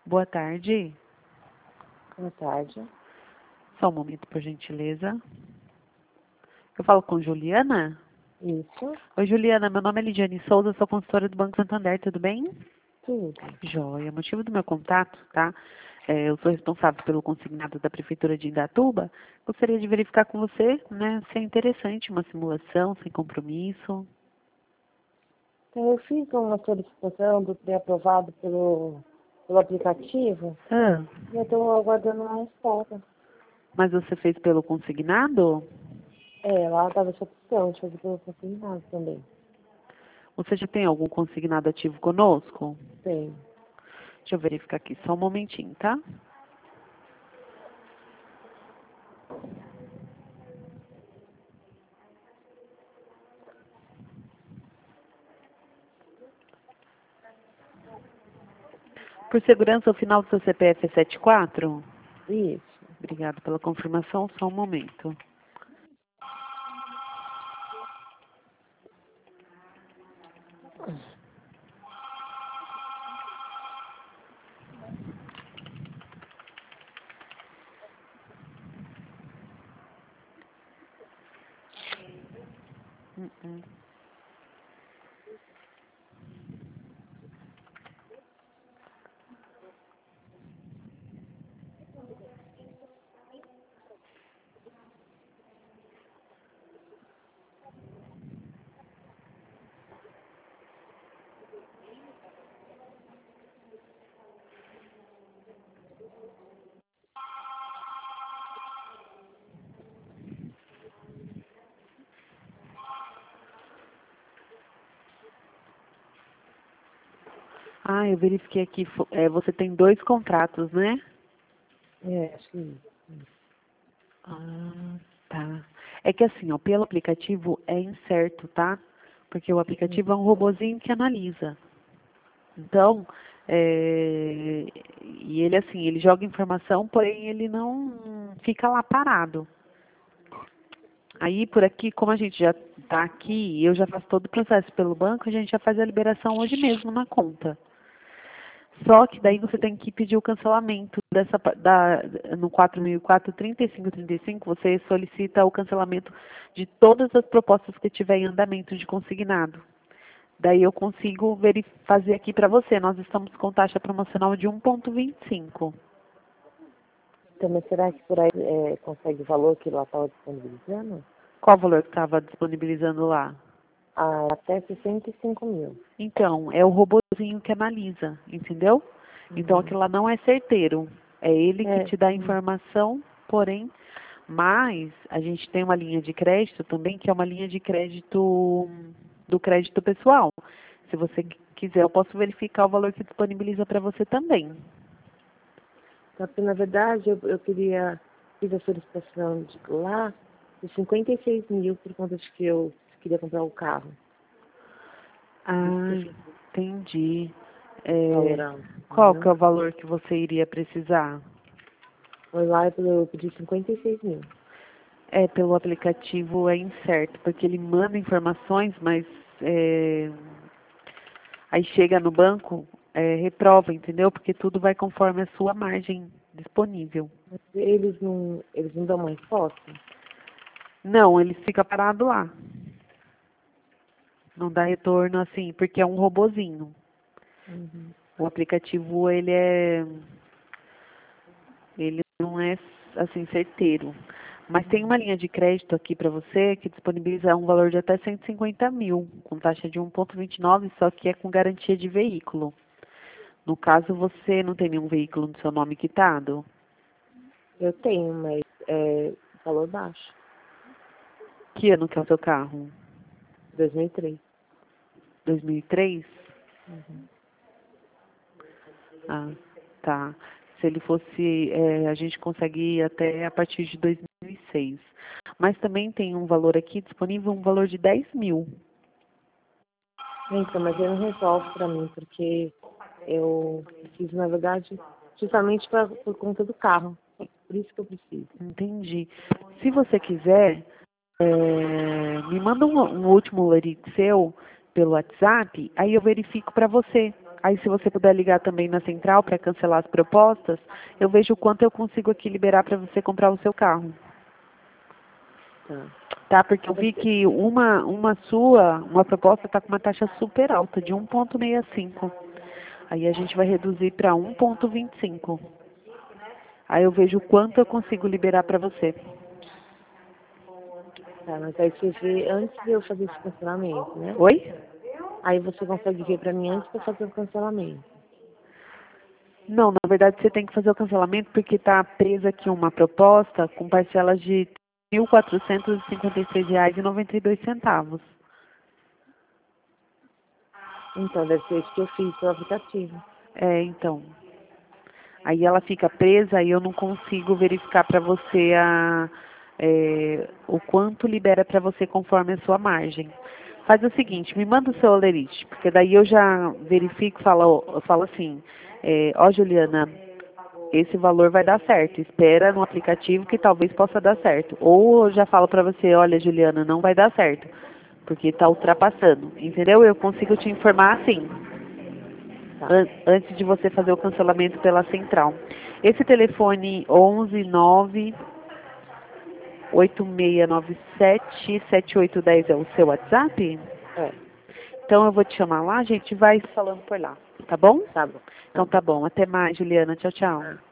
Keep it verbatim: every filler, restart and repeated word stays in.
Boa tarde. Boa tarde. Só um momento, por gentileza. Eu falo com Juliana? Isso. Oi, Juliana. Meu nome é Lidiane Souza, sou consultora do Banco Santander, tudo bem? Tudo. Joia. Motivo do meu contato, tá? É, eu sou responsável pelo consignado da Prefeitura de Indaiatuba. Gostaria de verificar com você, né, se é interessante uma simulação, sem compromisso. Então, eu fiz uma solicitação do pré-aprovado pelo, pelo aplicativo Ah, e eu estou aguardando uma resposta. mas você fez pelo consignado? É, lá estava essa opção de fazer pelo consignado também. Você já tem algum consignado ativo conosco? Tem. Deixa eu verificar aqui, só um momentinho, tá? Por segurança, o final do seu C P F é setenta e quatro? Isso. Obrigado pela confirmação, só um momento. Hum, hum. Ah, eu verifiquei aqui, fo- é, você tem dois contratos, né? É, acho que isso. Ah, tá. É que assim, ó, pelo aplicativo é incerto, tá? Porque o aplicativo é um robozinho que analisa. Então, é, e ele assim, ele joga informação, porém ele não fica lá parado. Aí, por aqui, como a gente já está aqui, eu já faço todo o processo pelo banco, a gente já faz a liberação hoje mesmo na conta. Só que daí você tem que pedir o cancelamento dessa pa- da no quatro mil e quatro, trinta e cinco trinta e cinco, você solicita o cancelamento de todas as propostas que tiver em andamento de consignado. Daí eu consigo veri- fazer aqui para você. Nós estamos com taxa promocional de um vírgula vinte e cinco. Então, mas será que por aí é, consegue o valor que lá estava disponibilizando? Qual o valor que estava disponibilizando lá? Ah, até sessenta e cinco mil. Então, é o robozinho que analisa, entendeu? Então, Uhum. aquilo lá não é certeiro. É ele que É, te dá a hum, informação, porém, mas a gente tem uma linha de crédito também, que é uma linha de crédito do crédito pessoal. Se você qui- quiser, eu posso verificar o valor que disponibiliza para você também. Só que, na verdade, eu, eu queria, fiz a solicitação de lá de cinquenta e seis mil por conta de que eu queria comprar o carro. Por isso que Ah, eu fiz entendi. o É, valorão, qual que entendeu? é o valor que você iria precisar? Foi lá e eu pedi cinquenta e seis mil. É, pelo aplicativo é incerto, porque ele manda informações, mas é, aí chega no banco, é, reprova, entendeu? Porque tudo vai conforme a sua margem disponível. Mas eles não, eles não dão uma resposta? Não, ele fica parado lá. Não dá retorno assim, porque é um robozinho. Uhum. O aplicativo, ele é, ele não é assim certeiro. Mas tem uma linha de crédito aqui para você que disponibiliza um valor de até cento e cinquenta mil, com taxa de um vírgula vinte e nove, só que é com garantia de veículo. No caso, você não tem nenhum veículo no seu nome quitado? Eu tenho, mas é valor baixo. Que ano que é o seu carro? dois mil e três. dois mil e três? Uhum. Ah, tá. Se ele fosse, é, a gente consegue ir até a partir de dois mil e seis. Mas também tem um valor aqui disponível, um valor de dez mil. Então, mas ele não resolve pra mim, porque eu preciso, na verdade, justamente pra, por conta do carro. Por isso que eu preciso. Entendi. Se você quiser, é, me manda um, um último Lerite seu pelo WhatsApp, aí eu verifico para você. Aí se você puder ligar também na central para cancelar as propostas, eu vejo o quanto eu consigo aqui liberar para você comprar o seu carro. Tá. Tá? Porque eu vi que uma, uma sua, uma proposta está com uma taxa super alta, de um vírgula sessenta e cinco. Aí a gente vai reduzir para um vírgula vinte e cinco. Aí eu vejo o quanto eu consigo liberar para você. Tá, mas aí você vê antes de eu fazer esse cancelamento, né? Oi? Aí você consegue ver pra mim antes de eu fazer o cancelamento. Não, na verdade você tem que fazer o cancelamento porque está presa aqui uma proposta com parcelas de mil quatrocentos e cinquenta e seis reais e noventa e dois centavos. Então, deve ser isso que eu fiz pelo aplicativo. É, então. Aí ela fica presa e eu não consigo verificar para você a, é, o quanto libera para você conforme a sua margem. Faz o seguinte, me manda o seu olerite, porque daí eu já verifico, falo, eu falo assim, é, ó Juliana, esse valor vai dar certo, espera no aplicativo que talvez possa dar certo. Ou eu já falo para você, olha Juliana, não vai dar certo, porque está ultrapassando, entendeu? Eu consigo te informar assim. Tá. An- antes de você fazer o cancelamento pela central. Esse telefone onze nove oito seis nove sete sete oito um zero é o seu WhatsApp? É, Então eu vou te chamar lá, a gente vai falando por lá, tá bom? tá bom. Tá Então bom. tá bom, até mais, Juliana. Tchau, tchau.